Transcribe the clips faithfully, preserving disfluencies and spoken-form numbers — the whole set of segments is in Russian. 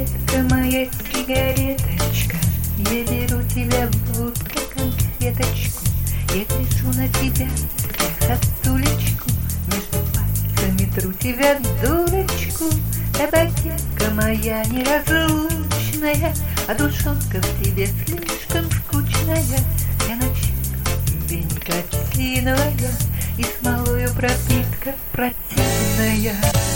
Сигаретка моя, сигареточка, я беру тебя будто конфеточку. Я гляжу на тебя, как сосулечку, между пальцами тру тебя, дурочку. Табакерка моя неразлучная, а душонка в тебе слишком скучная. Я начинка тебе никотиновая, и смолою пропитка противная.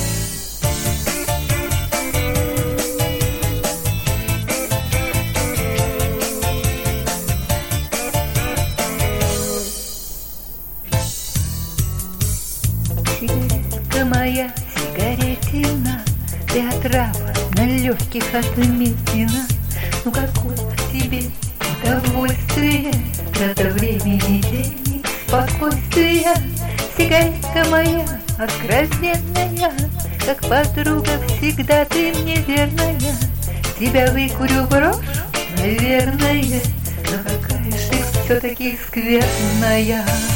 Сигаретка моя, сигаретина, ты отрава на легких отметина. Ну какое тебе удовольствие, трата времени, денег, спокойствия. Сигаретка моя откровенная, как подруга всегда ты мне верная. Тебя выкурю, брошу, наверное, но какая ж ты все-таки скверная.